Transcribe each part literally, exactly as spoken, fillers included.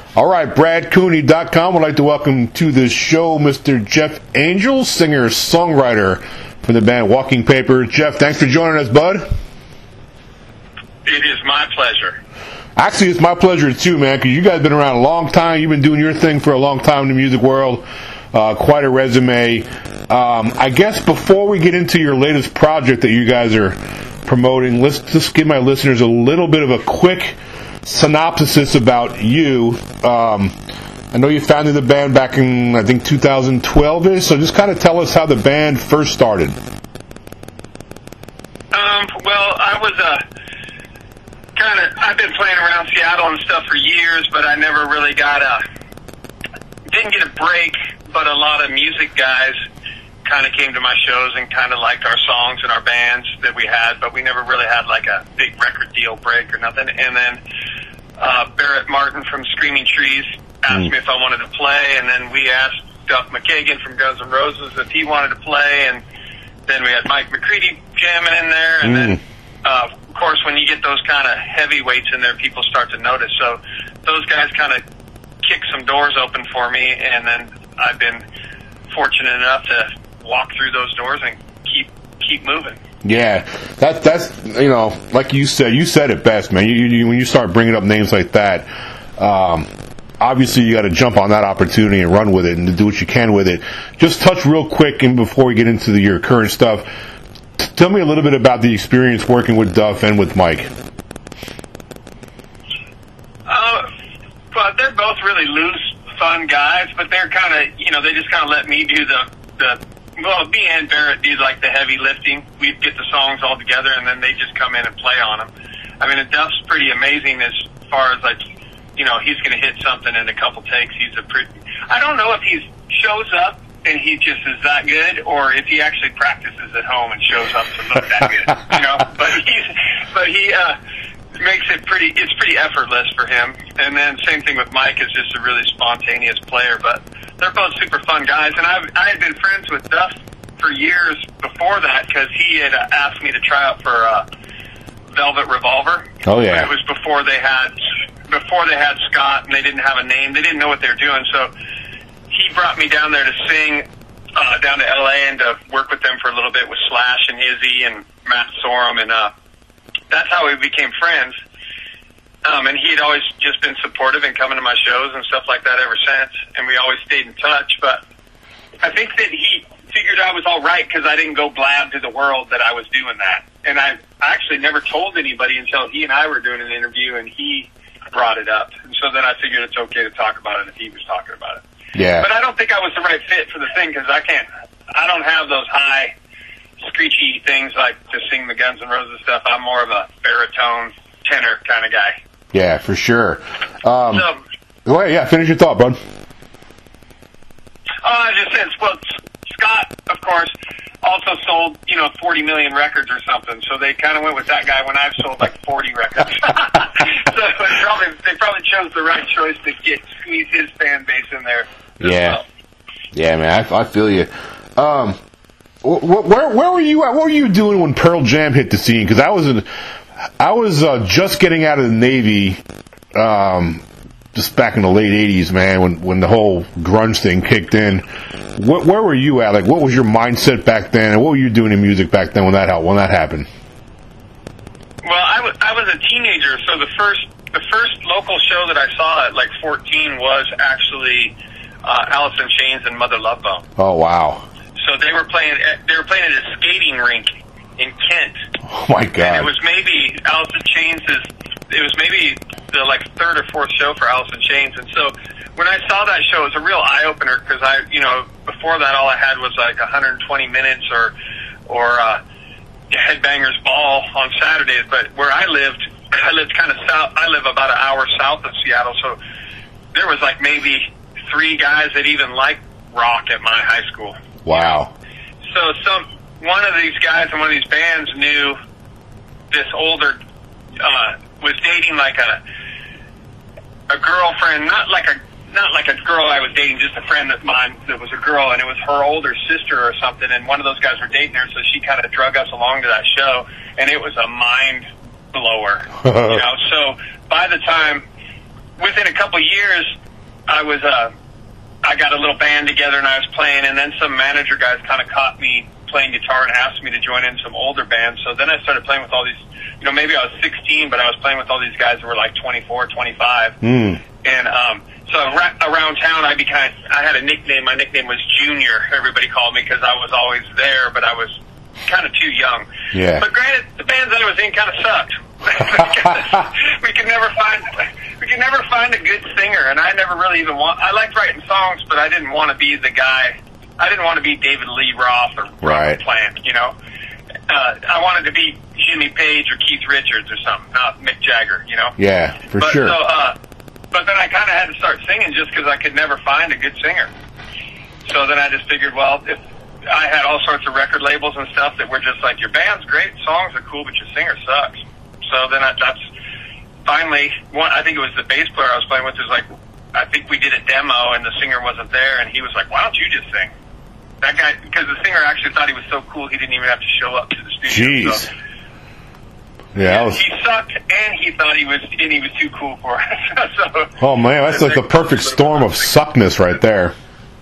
All right, Brad Cooney dot com would like to welcome to the show Mister Jeff Angel, singer-songwriter from the band Walking Paper. Jeff, thanks for joining us, bud. It is my pleasure. Actually, it's my pleasure too, man, because you guys have been around a long time. You've been doing your thing for a long time in the music world. Uh, quite a resume. Um, I guess before we get into your latest project that you guys are promoting, let's just give my listeners a little bit of a quick synopsis about you. Um, I know you founded the band back in, I think, two thousand twelve-ish, so just kind of tell us how the band first started. Um, well, I was uh, kind of, I've been playing around Seattle and stuff for years, but I never really got a, didn't get a break, but a lot of music guys kind of came to my shows and kind of liked our songs and our bands that we had, but we never really had like a big record deal break or nothing. And then uh, Barrett Martin from Screaming Trees asked mm. me if I wanted to play, and then we asked Duff McKagan from Guns N' Roses if he wanted to play, and then we had Mike McCready jamming in there, and mm. then uh, of course when you get those kind of heavyweights in there, people start to notice. So those guys kind of kicked some doors open for me, and then I've been fortunate enough to walk through those doors and keep keep moving. Yeah, that that's you know, like you said, you said it best, man. You, you when you start bringing up names like that, um, obviously you got to jump on that opportunity and run with it and do what you can with it. Just touch real quick, and before we get into the, your current stuff, t- tell me a little bit about the experience working with Duff and with Mike. Uh, well, they're both really loose, fun guys, but they're kind of, you know, they just kind of let me do the the. Well, me and Barrett do like the heavy lifting. We'd get the songs all together, and then they just come in and play on them. I mean, and Duff's pretty amazing as far as like, you know, he's going to hit something in a couple takes. He's a pretty. I don't know if he shows up and he just is that good, or if he actually practices at home and shows up to look that good. You know, but he's but he uh, makes it pretty. It's pretty effortless for him. And then same thing with Mike, is just a really spontaneous player, but. They're both super fun guys, and I've, I had been friends with Duff for years before that because he had uh, asked me to try out for uh, Velvet Revolver. Oh yeah, it was before they had before they had Scott, and they didn't have a name. They didn't know what they were doing, so he brought me down there to sing uh, down to L A and to work with them for a little bit with Slash and Izzy and Matt Sorum, and uh, that's how we became friends. Um, and he had always just been supportive and coming to my shows and stuff like that ever since. And we always stayed in touch. But I think that he figured I was all right because I didn't go blab to the world that I was doing that. And I, I actually never told anybody until he and I were doing an interview and he brought it up. And so then I figured it's okay to talk about it if he was talking about it. Yeah. But I don't think I was the right fit for the thing because I can't, I don't have those high, screechy things like to sing the Guns N' Roses stuff. I'm more of a baritone, tenor kind of guy. Yeah, for sure. Um, so, well, yeah, finish your thought, bud. Oh, I just said, well, Scott, of course, also sold, you know, forty million records or something. So they kind of went with that guy when I've sold like forty records. So it probably, they probably chose the right choice to get squeeze his fan base in there. Yeah, well. Yeah, man, I, I feel you. Um, wh- wh- where where were you at? What were you doing when Pearl Jam hit the scene? Because I was in. I was uh, just getting out of the Navy, um, just back in the late eighties, man, when, when the whole grunge thing kicked in. Wh- where were you at? Like, what was your mindset back then, and what were you doing in music back then when that when that happened? Well, I was I was a teenager, so the first the first local show that I saw at like fourteen was actually uh, Alice in Chains and Mother Love Bone. Oh wow! So they were playing at, they were playing at a skating rink in Kent. Oh my God! And it was maybe Alice in Chains is it was maybe the like third or fourth show for Alice in Chains, and so when I saw that show, it was a real eye opener because I you know before that all I had was like one hundred twenty minutes or or uh, Headbangers Ball on Saturdays, but where I lived, I lived kind of south. I live about an hour south of Seattle, so there was like maybe three guys that even liked rock at my high school. Wow! So some. One of these guys in one of these bands knew this older, uh, was dating like a, a girlfriend, not like a, not like a girl I was dating, just a friend of mine that was a girl, and it was her older sister or something, and one of those guys were dating her, so she kind of drug us along to that show, and it was a mind blower, you know, so by the time within a couple of years, I was uh, I got a little band together and I was playing, and then some manager guys kind of caught me playing guitar and asked me to join in some older bands. So then I started playing with all these, you know, maybe I was sixteen, but I was playing with all these guys that were like twenty-four, twenty-five. Mm. And um, so ra- around town, I became, I had a nickname. My nickname was Junior. Everybody called me because I was always there, but I was kind of too young. Yeah. But granted, the bands I was in kind of sucked. we could never find we could never find a good singer, and I never really even want. I liked writing songs, but I didn't want to be the guy. I didn't want to be David Lee Roth or Robert Right. Plant. You know, uh, I wanted to be Jimmy Page or Keith Richards or something, not Mick Jagger. You know. Yeah, for but sure. So, uh, but then I kind of had to start singing just because I could never find a good singer. So then I just figured, well, if I had all sorts of record labels and stuff that were just like, your band's great, songs are cool, but your singer sucks. So then I, that's finally one. I think it was the bass player I was playing with. Was like, I think we did a demo and the singer wasn't there, and he was like, "Why don't you just sing?" That guy, because the singer actually thought he was so cool, he didn't even have to show up to the studio. Jeez. So, yeah, yeah, that was, he sucked, and he thought he was, and he was too cool for us. so, oh man, that's like the perfect storm of suckness right there.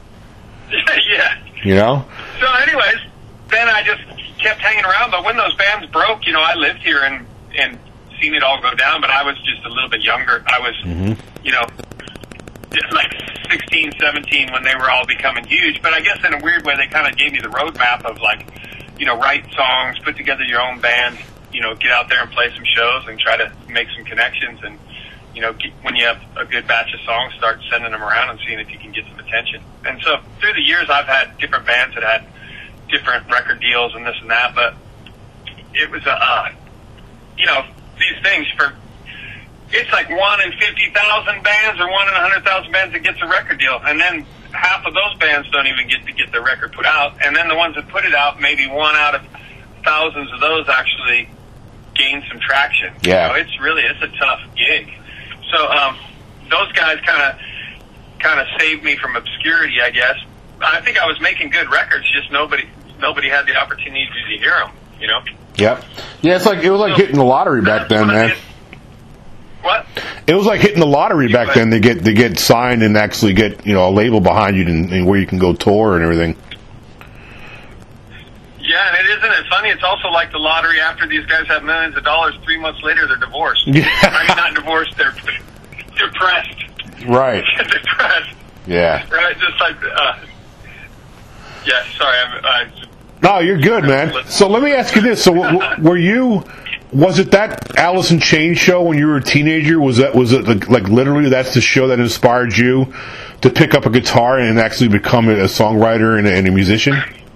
yeah. You know? So, anyways, then I just kept hanging around. But when those bands broke, you know, I lived here and and seen it all go down. But I was just a little bit younger. I was, Mm-hmm. you know, just like sixteen, seventeen when they were all becoming huge. But I guess in a weird way, they kind of gave me the roadmap of like, you know, write songs, put together your own band, you know, get out there and play some shows and try to make some connections. And, you know, get, when you have a good batch of songs, start sending them around and seeing if you can get some attention. And so through the years, I've had different bands that had different record deals and this and that. But it was a, uh, you know, these things for, it's like one in fifty thousand bands or one in one hundred thousand bands that gets a record deal. And then half of those bands don't even get to get their record put out. And then the ones that put it out, maybe one out of thousands of those actually gain some traction. Yeah. You know, it's really, it's a tough gig. So, um, those guys kind of, kind of saved me from obscurity, I guess. I think I was making good records, just nobody, nobody had the opportunity to hear them, you know? Yep. Yeah, it's like, it was like hitting the lottery back then, man. What? It was like hitting the lottery back then to get to get signed and actually get, you know, a label behind you and, and where you can go tour and everything. Yeah, and it isn't it funny? It's also like the lottery. After these guys have millions of dollars, three months later they're divorced. Yeah. I mean, not divorced. They're depressed. Right. depressed. Yeah. Right. Just like. Uh, yeah. Sorry. I'm. I, No, you're good, man. So let me ask you this: so w- were you? Was it that Alice in Chains show when you were a teenager? Was that was it like, like literally that's the show that inspired you to pick up a guitar and actually become a, a songwriter and a, and a musician?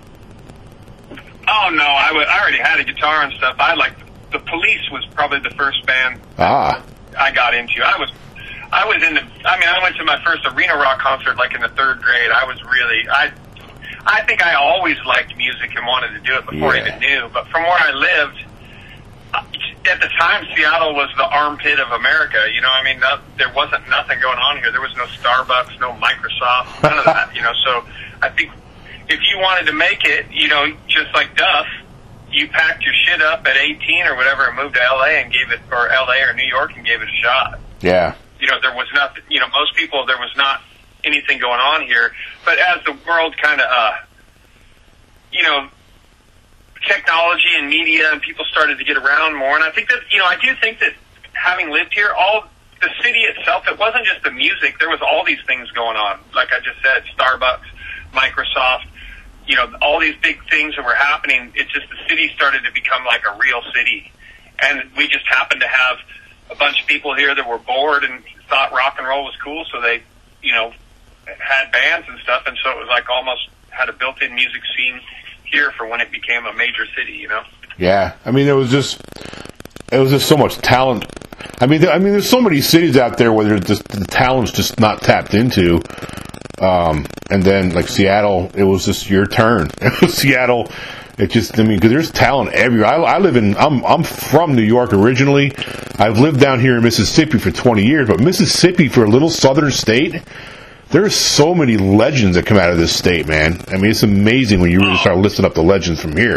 Oh no, I, w- I already had a guitar and stuff. I like the Police was probably the first band Ah, I got into. I was, I was into. I mean, I went to my first arena rock concert like in the third grade. I was really, I, I think I always liked music and wanted to do it before Yeah. I even knew. But from where I lived, at the time, Seattle was the armpit of America. You know, I mean, no, there wasn't nothing going on here. There was no Starbucks, no Microsoft, none of that. You know, so I think if you wanted to make it, you know, just like Duff, you packed your shit up at eighteen or whatever and moved to L A and gave it, or L A or New York and gave it a shot. yeah, You know, there was nothing, you know, most people, there was not anything going on here. But as the world kind of, uh, you know, technology and media and people started to get around more, and I think that, you know, I do think that having lived here, all the city itself, it wasn't just the music, there was all these things going on. Like I just said, Starbucks, Microsoft, you know, all these big things that were happening. It's just the city started to become like a real city. And we just happened to have a bunch of people here that were bored and thought rock and roll was cool, so they, you know, had bands and stuff, and so it was like almost had a built-in music scene here for when it became a major city, you know? yeah. I mean, it was just, it was just so much talent. I mean, I mean, there's so many cities out there where there's just the talent's just not tapped into. Um, and then like Seattle, it was just your turn. It was Seattle. It just, I mean, because there's talent everywhere. I, I live in, I'm, I'm from New York originally. I've lived down here in Mississippi for twenty years, but Mississippi, for a little southern state, there's so many legends that come out of this state, man. I mean, it's amazing when you really start listing up the legends from here.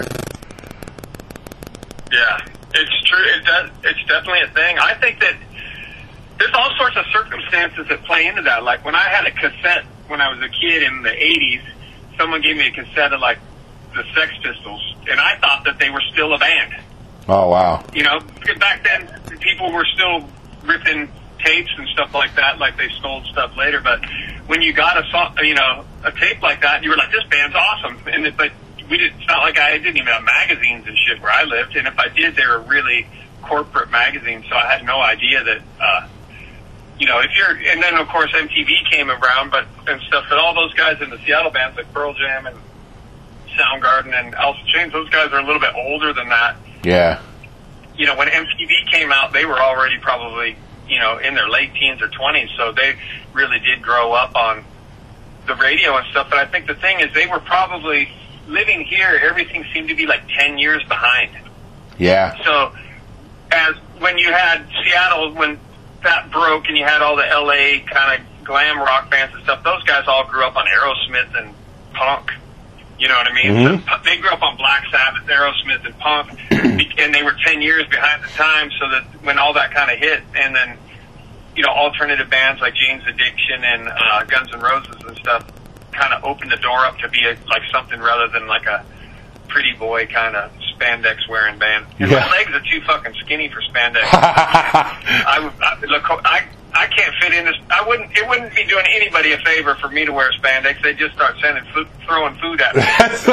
Yeah, it's true. It does, it's definitely a thing. I think that there's all sorts of circumstances that play into that. Like when I had a cassette when I was a kid in the eighties, someone gave me a cassette of like the Sex Pistols, and I thought that they were still a band. Oh, wow. You know, because back then people were still ripping tapes and stuff like that, like they stole stuff later. But when you got a song, you know, a tape like that, you were like, this band's awesome. And it, but we did, it's not like I didn't even have magazines and shit where I lived. And if I did, they were really corporate magazines, so I had no idea that, uh, you know, if you're, and then of course M T V came around, but, and stuff, but all those guys in the Seattle bands like Pearl Jam and Soundgarden and Alice in Chains, those guys are a little bit older than that. Yeah. You know, when M T V came out, they were already probably, you know, in their late teens or twenties, so they really did grow up on the radio and stuff. But I think the thing is, they were probably living here, everything seemed to be like ten years behind. Yeah. So, as when you had Seattle, when that broke and you had all the L A kind of glam rock bands and stuff, those guys all grew up on Aerosmith and punk. You know what I mean? Mm-hmm. So they grew up on Black Sabbath, Aerosmith, and punk, and they were ten years behind the time. So that when all that kind of hit, and then you know, alternative bands like Jane's Addiction and uh, Guns N' Roses and stuff, kind of opened the door up to be a, like something rather than like a pretty boy kind of spandex wearing band. And Yeah. my legs are too fucking skinny for spandex. I, would- I look, I I can't fit in this. I wouldn't. It wouldn't be doing anybody a favor for me to wear spandex. They'd just start sending food, throwing food at me. so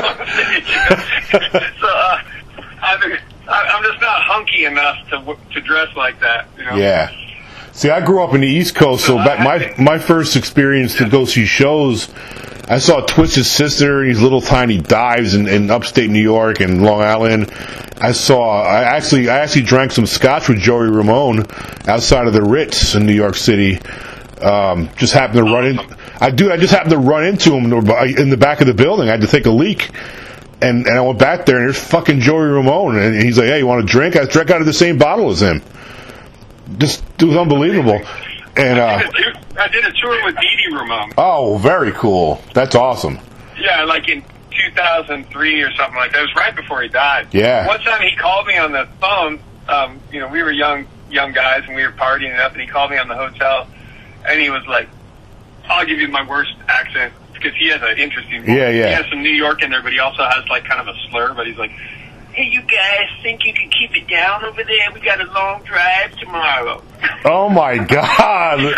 uh, I, I'm just not hunky enough to to dress like that. You know? Yeah. See, I grew up in the East Coast, so back my my first experience to go see shows, I saw Twisted Sister, these little tiny dives in, in upstate New York and Long Island. I saw, I actually, I actually drank some scotch with Joey Ramone outside of the Ritz in New York City. Um, just happened to run in, I do, I just happened to run into him in the back of the building. I had to take a leak. And, and I went back there, and there's fucking Joey Ramone, and he's like, "Hey, you want a drink?" I drank out of the same bottle as him. Just, it was unbelievable. And uh, I, did a tour, I did a tour with Dee Dee Ramone. Oh, very cool. That's awesome. Yeah, like in two thousand three or something like that. It was right before he died. Yeah. One time he called me on the phone. Um, you know, we were young young guys, and we were partying up, and he called me on the hotel, and he was like, "I'll give you my worst accent," because he has an interesting voice. Yeah, yeah. He has some New York in there, but he also has like kind of a slur, but he's like, "Hey, you guys think you can keep it down over there? We got a long drive tomorrow." Oh, my God. He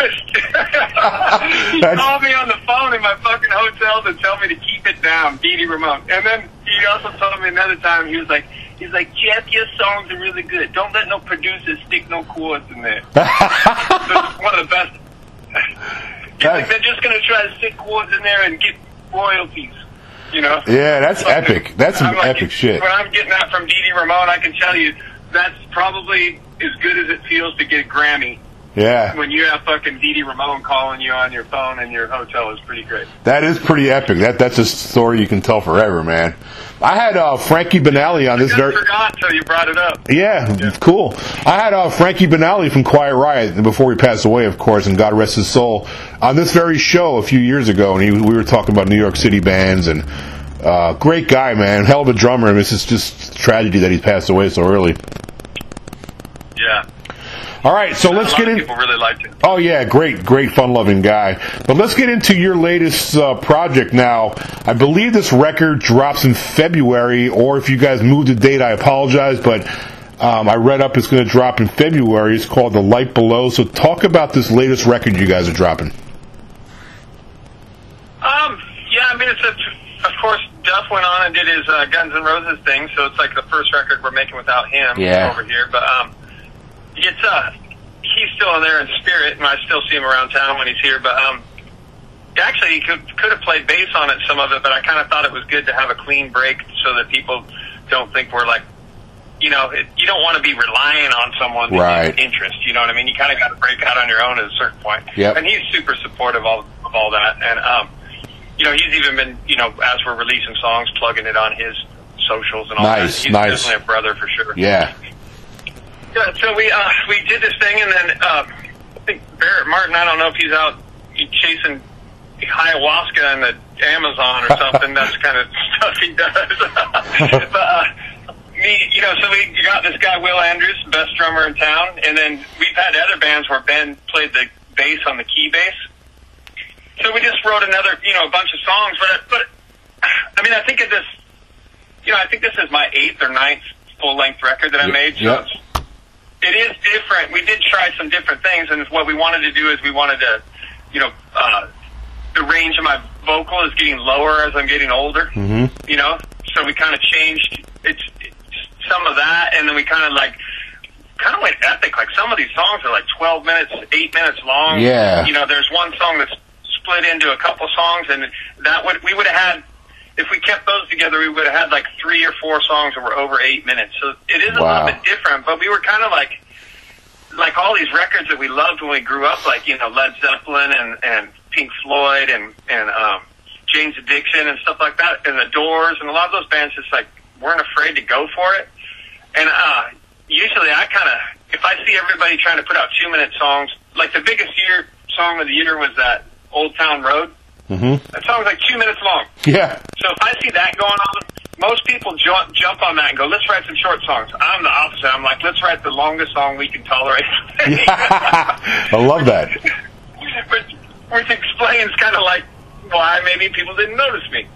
That's- called me on the phone in my fucking hotel to tell me to keep it down, Dee Dee Ramone. And then he also told me another time, he was like, he's like, "Jeff, your songs are really good. Don't let no producers stick no chords in there." That's one of the best. He's like, they're just going to try to stick chords in there and get royalties. You know? Yeah, that's So, epic. That's some I'm like, epic shit. When I'm getting that from Dee Dee Ramone, I can tell you that's probably as good as it feels to get a Grammy. Yeah. When you have fucking Dee Dee Ramone calling you on your phone in your hotel is pretty great. That is pretty epic. That That's a story you can tell forever, man. I had uh, Frankie Benali on this I very... just forgot until you brought it up. Yeah, it's cool. I had uh, Frankie Benali from Quiet Riot before he passed away, of course, and God rest his soul, on this very show a few years ago, and he, we were talking about New York City bands, and uh, great guy, man, hell of a drummer. I mean, it's just, just tragedy that he passed away so early. Yeah. All right, so let's a lot get of in. people really liked it. Oh yeah, great, great, fun-loving guy. But let's get into your latest uh, project now. I believe this record drops in February, or if you guys moved the date, I apologize, but um, I read up it's going to drop in February. It's called The Light Below. So talk about this latest record you guys are dropping. Um, yeah, I mean, it's a, of course, Duff went on and did his uh, Guns N' Roses thing, so it's like the first record we're making without him Yeah. over here. But um, it's uh, he's still in there in spirit, and I still see him around town when he's here. But um, actually, he could could have played bass on it, some of it, but I kind of thought it was good to have a clean break so that people don't think we're like, you know, it, you don't want to be relying on someone's Right. interest. You know what I mean? You kind of got to break out on your own at a certain point. Yep. And he's super supportive of, of all that. And, um, you know, he's even been, you know, as we're releasing songs, plugging it on his socials and all Nice, that. He's nice. definitely a brother for sure. Yeah. Yeah, so we uh, we did this thing, and then uh, I think Barrett Martin, I don't know if he's out chasing ayahuasca in the Amazon or something. That's the kind of stuff he does. but uh, me me, you know, so we got this guy, Will Andrews, best drummer in town, and then we've had other bands where Ben played the bass on the key bass. So we just wrote another, you know, a bunch of songs, but, but, I mean, I think of this, you know, I think this is my eighth or ninth full-length record that I made, so yep. it's, it is different. We did try some different things, and what we wanted to do is we wanted to, you know, uh, the range of my vocal is getting lower as I'm getting older, mm-hmm. you know, so we kind of changed it's, it's some of that, and then we kind of like, kind of went epic. Like some of these songs are like twelve minutes, eight minutes long. Yeah. You know, there's one song that's split into a couple songs, and that would, we would have had, if we kept those together, we would have had like three or four songs that were over eight minutes. So it is a wow. little bit different, but we were kind of like, like all these records that we loved when we grew up, like, you know, Led Zeppelin and, and Pink Floyd and, and, um, Jane's Addiction and stuff like that, and the Doors, and a lot of those bands just like weren't afraid to go for it. And, uh, usually I kind of, if I see everybody trying to put out two minute songs, like the biggest year song of the year was that Old Town Road. Mm-hmm. That song's like two minutes long. Yeah. So if I see that going on, most people jump, jump on that and go, let's write some short songs. I'm the opposite. I'm like, let's write the longest song we can tolerate. I love that. which, which explains kind of like why maybe people didn't notice me.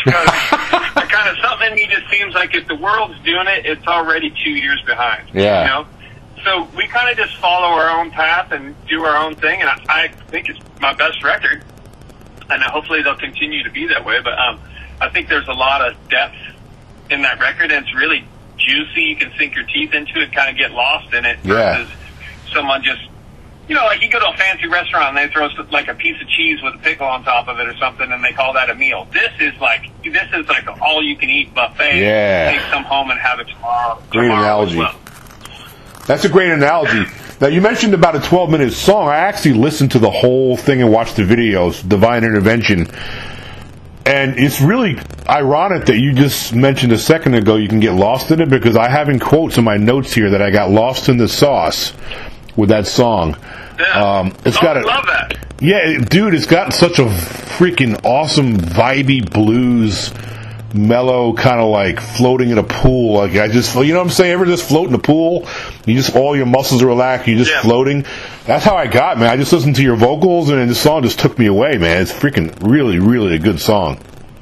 Kind of something in me just seems like if the world's doing it, it's already two years behind. Yeah. You know? So we kind of just follow our own path and do our own thing, and I, I think it's my best record. And hopefully they'll continue to be that way. But um, I think there's a lot of depth in that record, and it's really juicy. You can sink your teeth into it, kind of get lost in it. Yeah. Versus someone just, you know, like you go to a fancy restaurant and they throw like a piece of cheese with a pickle on top of it or something, and they call that a meal. This is like this is like an all-you-can-eat buffet. Yeah. Take some home and have it tomorrow. Great tomorrow analogy. As well. That's a great analogy. Now, you mentioned about a twelve-minute song. I actually listened to the whole thing and watched the videos, Divine Intervention. And it's really ironic that you just mentioned a second ago you can get lost in it, because I have in quotes in my notes here that I got lost in the sauce with that song. Yeah. Um, it's oh, got I a, love that. Yeah, dude, it's got such a freaking awesome, vibey blues, mellow, kind of like floating in a pool. Like I just, you know what I'm saying? Ever just float in a pool? You just, all your muscles are relaxed. You're just yeah. floating. That's how I got, man. I just listened to your vocals, and the song just took me away, man. It's freaking really, really a good song.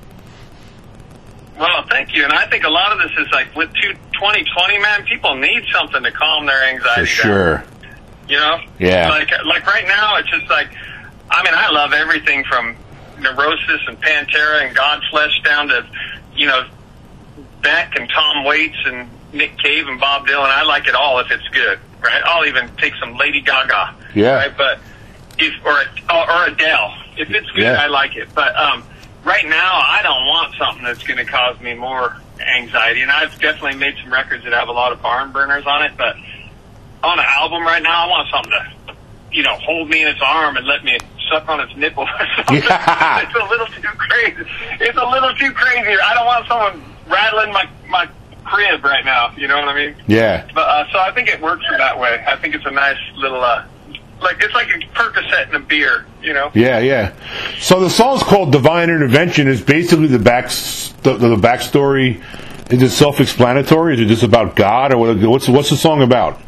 Well, thank you. And I think a lot of this is like with twenty twenty, man, people need something to calm their anxiety For sure. down. You know? Yeah. Like, like right now, it's just like, I mean, I love everything from Neurosis and Pantera and Godflesh down to, you know, Beck and Tom Waits and Nick Cave and Bob Dylan. I like it all if it's good, right? I'll even take some Lady Gaga. Yeah. Right? But if, or, or Adele. If it's good, Yeah. I like it. But, um, right now, I don't want something that's going to cause me more anxiety. And I've definitely made some records that have a lot of barn burners on it. But on an album right now, I want something to, you know, hold me in its arm and let me suck on its nipple or something. Yeah. It's a little too crazy. It's a little too crazy. I don't want someone rattling my, my crib right now. You know what I mean? Yeah. But, uh, so I think it works that way. I think it's a nice little, uh, like, it's like a Percocet in a beer, you know? Yeah, yeah. So the song's called Divine Intervention. Is basically the back the, the backstory. Is it self-explanatory? Is it just about God, or what, what's what's the song about?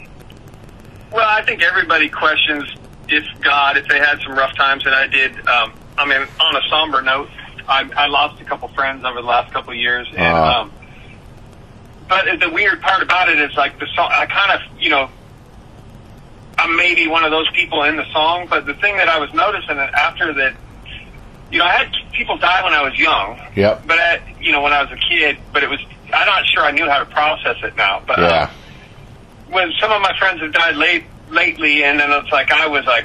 Well, I think everybody questions if God, if they had some rough times, and I did. Um, I mean, on a somber note, I, I lost a couple friends over the last couple of years, and Uh. um, but the weird part about it is like the song. I kind of, you know, I'm maybe one of those people in the song, but the thing that I was noticing that after that, you know, I had people die when I was young. Yep. But I, you know, when I was a kid, but it was, I'm not sure I knew how to process it now. But Yeah. uh, when some of my friends have died late lately, and then it's like I was like,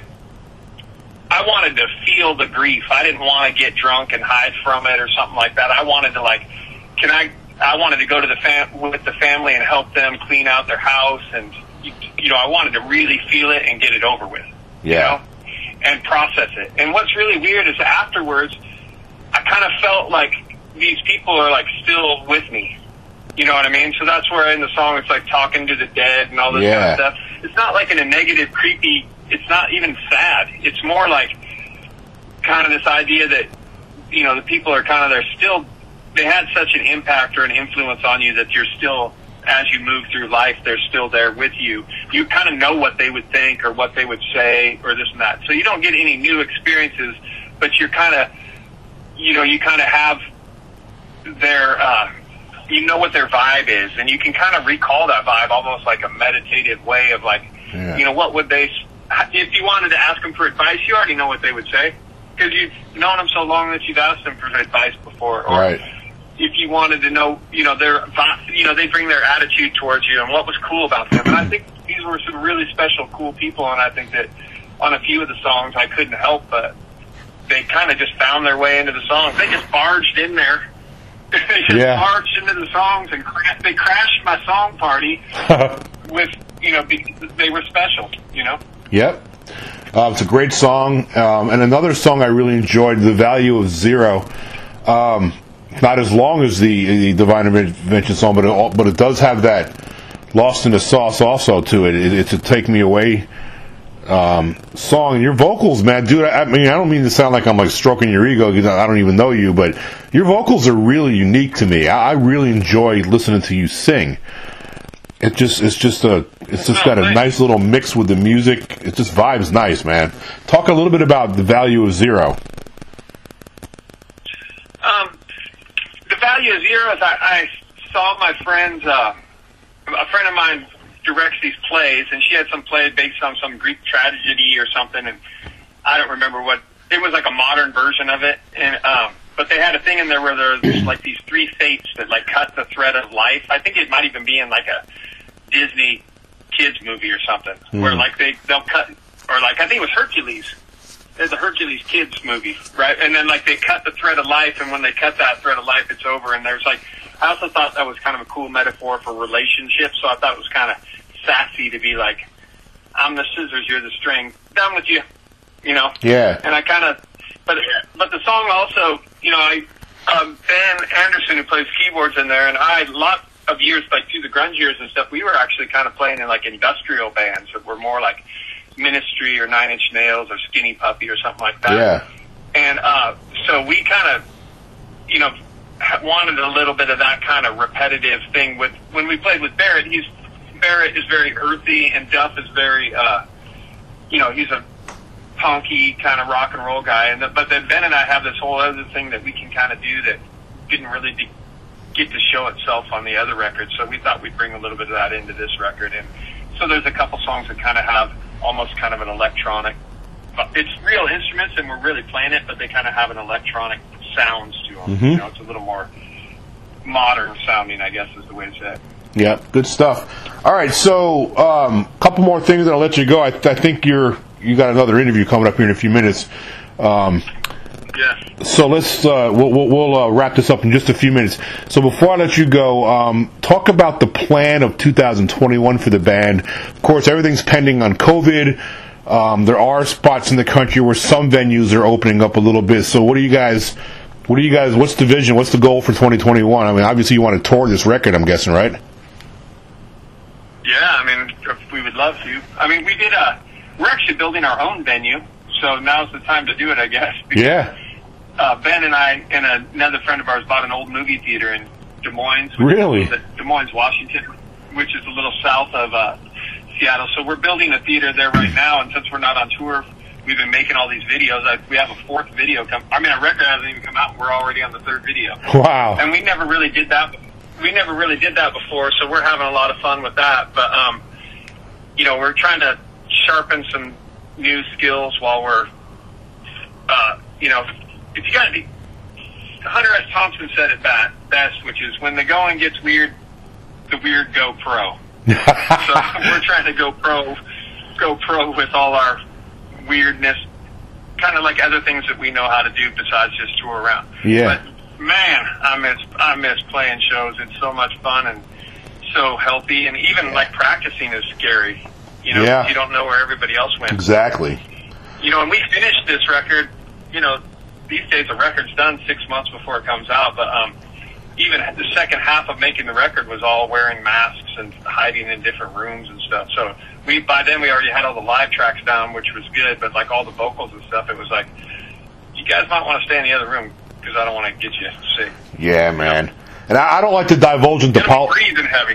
I wanted to feel the grief. I didn't want to get drunk and hide from it or something like that. I wanted to like, can I? I wanted to go to the fam- with the family and help them clean out their house, and you, you know, I wanted to really feel it and get it over with. Yeah. You know? And process it. And what's really weird is afterwards, I kind of felt like these people are like still with me. You know what I mean? So that's where in the song it's like talking to the dead and all this Yeah. kind of stuff. It's not like in a negative, creepy, it's not even sad. It's more like kind of this idea that, you know, the people are kind of, they're still, they had such an impact or an influence on you that you're still as you move through life, they're still there with you. You kind of know what they would think or what they would say or this and that. So you don't get any new experiences, but you're kind of, you know, you kind of have their, uh, you know what their vibe is, and you can kind of recall that vibe almost like a meditative way of like, yeah. you know, what would they, if you wanted to ask them for advice, you already know what they would say because you've known them so long that you've asked them for advice before. Or right. if you wanted to know, you know, their, you know, they bring their attitude towards you and what was cool about them. And I think these were some really special, cool people, and I think that on a few of the songs I couldn't help but they kind of just found their way into the songs. They just barged in there. They just yeah. barged into the songs and cra- they crashed my song party with, you know, be- they were special, you know? Yep. Uh, it's a great song. Um, and another song I really enjoyed, The Value of Zero. Um, not as long as the, the Divine Intervention song, but it, but it does have that Lost in the Sauce also to it. it it's a Take Me Away um, song. And your vocals, man, dude, I, I mean, I don't mean to sound like I'm like stroking your ego because I don't even know you, but your vocals are really unique to me. I, I really enjoy listening to you sing. It just, it's just a, it's just got a nice little mix with the music. It just vibes nice, man. Talk a little bit about The Value of Zero. Um, The Value of Zero is I, I saw my friends, uh, a friend of mine directs these plays, and she had some play based on some Greek tragedy or something, and I don't remember what, it was like a modern version of it, and, um, but they had a thing in there where there's like these three fates that like cut the thread of life. I think it might even be in like a Disney kids movie or something, mm. where like they, they'll cut, or like, I think it was Hercules. There's a Hercules kids movie, right? And then like they cut the thread of life, and when they cut that thread of life, it's over. And there's like, I also thought that was kind of a cool metaphor for relationships, so I thought it was kind of sassy to be like, I'm the scissors, you're the string, done with you, you know? Yeah. And I kind of, but but the song also, you know, I um, Ben Anderson, who plays keyboards in there, and I, a lot of years, like through the grunge years and stuff, we were actually kind of playing in like industrial bands that were more like Ministry or Nine Inch Nails or Skinny Puppy or something like that. Yeah. And uh, so we kind of, you know, wanted a little bit of that kind of repetitive thing with, when we played with Barrett, he's, Barrett is very earthy and Duff is very, uh, you know, he's a punky kind of rock and roll guy. And the, but then Ben and I have this whole other thing that we can kind of do that didn't really de- get to show itself on the other records. So we thought we'd bring a little bit of that into this record. And so there's a couple songs that kind of have almost kind of an electronic, it's real instruments and we're really playing it, but they kind of have an electronic sounds to them. Mm-hmm. You know, it's a little more modern sounding, I guess is the way to say it. Yeah, good stuff. All right, so a um, couple more things, and I'll let you go. I, I think you're you got another interview coming up here in a few minutes. Um, yeah. So let's uh, we'll, we'll, we'll uh, wrap this up in just a few minutes. So before I let you go, um, talk about the plan of two thousand twenty-one for the band. Of course, everything's pending on COVID. Um, there are spots in the country where some venues are opening up a little bit. So what do you guys? What do you guys? What's the vision? What's the goal for twenty twenty-one? I mean, obviously you want to tour this record, I'm guessing, right? Yeah, I mean, we would love to. I mean, we did a. We're actually building our own venue, so now's the time to do it, I guess. Because, yeah. Uh, Ben and I and another friend of ours bought an old movie theater in Des Moines. Really? Des Moines, Washington, which is a little south of uh, Seattle. So we're building a theater there right now, and since we're not on tour, we've been making all these videos. I, we have a fourth video come. I mean, our record hasn't even come out, and we're already on the third video. Wow! And we never really did that. We never really did that before, so we're having a lot of fun with that. But um, you know, we're trying to sharpen some new skills while we're, uh, you know, if you got to be. Hunter S. Thompson said it best, which is when the going gets weird, the weird go pro. So we're trying to go pro, go pro with all our weirdness, kind of like other things that we know how to do besides just tour around. Yeah. But man, I miss I miss playing shows. It's so much fun and so healthy, and even like practicing is scary. You know, yeah. You don't know where everybody else went. Exactly. You know, and we finished this record. You know, these days a record's done six months before it comes out, but um, even the second half of making the record was all wearing masks and hiding in different rooms and stuff. So we by then we already had all the live tracks down, which was good, but like all the vocals and stuff, it was like, you guys might want to stay in the other room because I don't want to get you sick. Yeah, man. And I, I don't like to divulge into politics. politics. Breathing heavy.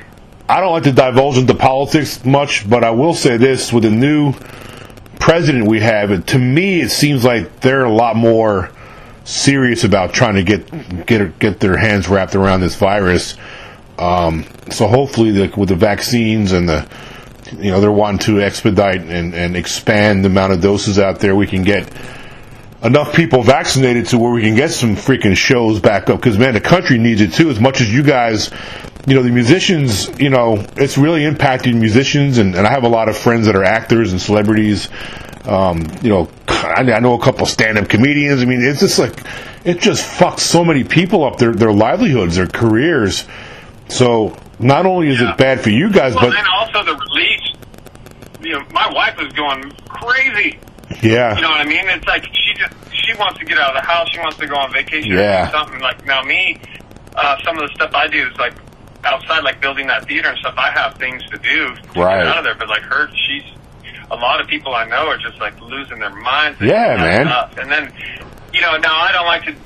I don't like to divulge into politics much, but I will say this: with the new president we have, to me, it seems like they're a lot more serious about trying to get get get their hands wrapped around this virus. Um, so hopefully, the, with the vaccines and the, you know, they're wanting to expedite and, and expand the amount of doses out there, we can get enough people vaccinated to where we can get some freaking shows back up. Because man, the country needs it too, as much as you guys. You know, the musicians, you know, it's really impacted musicians, and, and I have a lot of friends that are actors and celebrities. Um, you know, I, I know a couple stand-up comedians. I mean, it's just like, it just fucks so many people up, their their livelihoods, their careers. So, not only is yeah. it bad for you guys, well, but... and also the release. You know, my wife is going crazy. Yeah. You know what I mean? It's like, she just, she wants to get out of the house, she wants to go on vacation yeah. or do something. Like, now me, uh, some of the stuff I do is like, outside, like building that theater and stuff, I have things to do to right. get out of there. But like her, she's a lot of people I know are just like losing their minds. Yeah, man. Stuff. And then, you know, now I don't like to.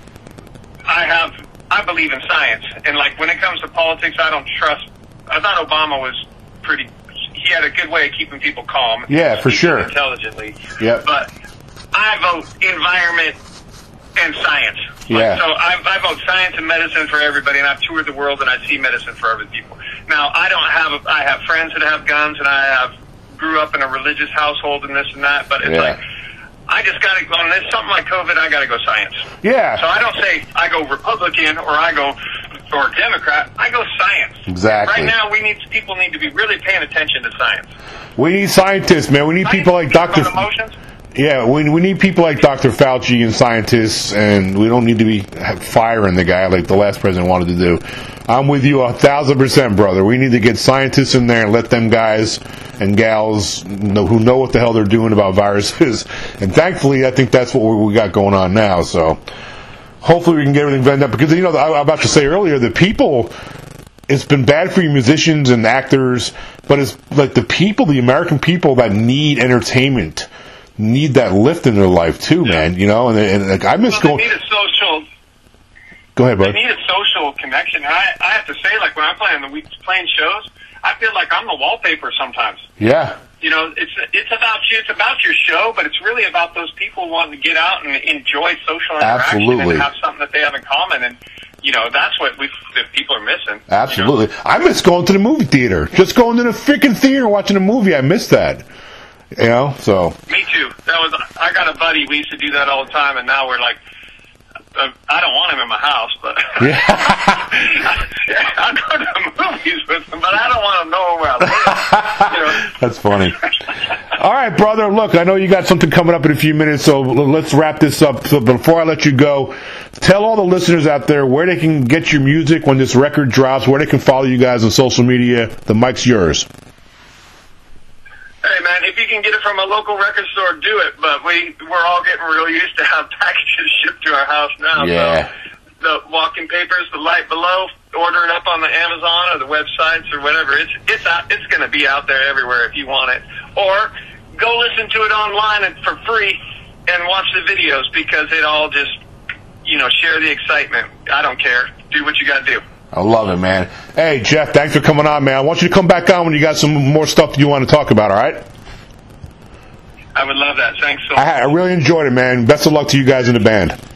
I have. I believe in science, and like when it comes to politics, I don't trust. I thought Obama was pretty. He had a good way of keeping people calm. Yeah, for sure. Intelligently. Yeah. But I vote environment and science. Yeah. Like, so I, I vote science and medicine for everybody, and I've toured the world, and I see medicine for other people. Now, I don't have, a, I have friends that have guns, and I have grew up in a religious household and this and that, but it's yeah. like, I just got to go, when there's something like COVID, I got to go science. Yeah. So I don't say I go Republican or I go, or Democrat, I go science. Exactly. Right now, we need, people need to be really paying attention to science. We need scientists, man. We need science people like Doctor Emotions. Yeah, we we need people like Doctor Fauci and scientists, and we don't need to be firing the guy like the last president wanted to do. I'm with you a thousand percent, brother. We need to get scientists in there and let them guys and gals know, who know what the hell they're doing about viruses. And thankfully, I think that's what we got going on now. So hopefully we can get everything bent up. Because, you know, I was about to say earlier, the people, it's been bad for you musicians and actors, but it's like the people, the American people that need entertainment, need that lift in their life too, man. You know, and, and like I miss well, going. They need a social. Go ahead, bud. They need a social connection. And I, I have to say, like when I'm playing the weeks, playing shows, I feel like I'm the wallpaper sometimes. Yeah. You know, it's it's about you. It's about your show, but it's really about those people wanting to get out and enjoy social interaction Absolutely. and have something that they have in common. And you know, that's what we that people are missing. Absolutely. You know? I miss going to the movie theater. Just going to the freaking theater and watching a movie. I miss that. You know, so. Me too. That was. I got a buddy. We used to do that all the time, and now we're like, uh, I don't want him in my house, but yeah. yeah, I go to the movies with him, but I don't want him knowing where I live. You know? That's funny. All right, brother. Look, I know you got something coming up in a few minutes, so let's wrap this up. So before I let you go, tell all the listeners out there where they can get your music when this record drops, where they can follow you guys on social media. The mic's yours. Hey man, if you can get it from a local record store, do it. But we we're all getting real used to have packages shipped to our house now. Yeah. So the walking papers, the light below, order it up on the Amazon or the websites or whatever. It's it's out, it's going to be out there everywhere if you want it. Or go listen to it online and for free and watch the videos because it all just, you know, share the excitement. I don't care. Do what you got to do. I love it, man. Hey, Jeff, thanks for coming on, man. I want you to come back on when you got some more stuff you want to talk about, all right? I would love that. Thanks so much. I, I really enjoyed it, man. Best of luck to you guys in the band.